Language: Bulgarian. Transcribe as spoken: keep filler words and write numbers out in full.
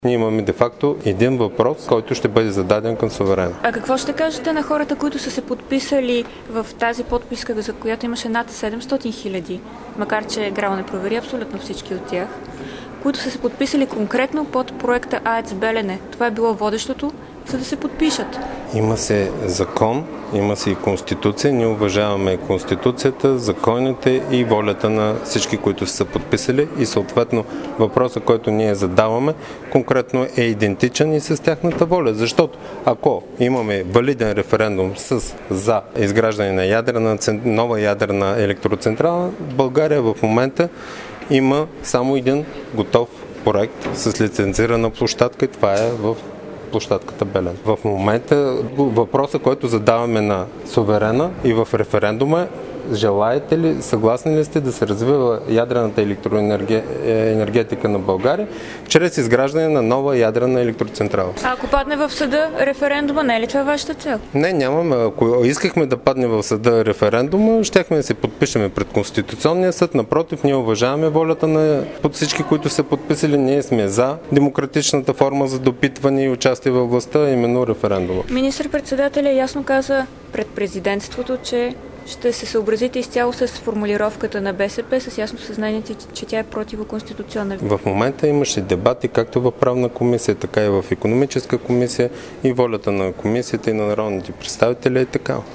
Ние имаме де-факто един въпрос, който ще бъде зададен към суверена. А какво ще кажете на хората, които са се подписали в тази подписка, за която имаше над седемстотин хиляди, макар че ГРАО не провери абсолютно всички от тях, които са се подписали конкретно под проекта АЕЦ Белене? Това е било водещото, за да се подпишат. Има се закон, има се и конституция. Ние уважаваме конституцията, законите и волята на всички, които са подписали, и съответно въпросът, който ние задаваме, конкретно е идентичен и с тяхната воля. Защото ако имаме валиден референдум с за изграждане на ядрена, нова ядрена електроцентрала, България в момента има само един готов проект с лицензирана площадка и това е в площадката Белене. В момента въпросът, който задаваме на суверена и в референдума, желаете ли, съгласни ли сте да се развива ядрената електроенергетика на България чрез изграждане на нова ядрена електроцентрала? А ако падне в съда референдума, не е ли това вашата цел? Не, нямаме. Ако искахме да падне в съда референдума, щяхме да се подпишеме пред Конституционния съд. Напротив, ние уважаваме волята на всички, които са подписали. Ние сме за демократичната форма за допитване и участие във властта, именно референдума. Министър-председателя ясно каза пред президентството, че ще се съобразите изцяло с формулировката на БСП, с ясно съзнанието, че тя е противоконституционна. В момента имаше дебати както в правна комисия, така и в икономическа комисия, и волята на комисията и на народните представители е такава.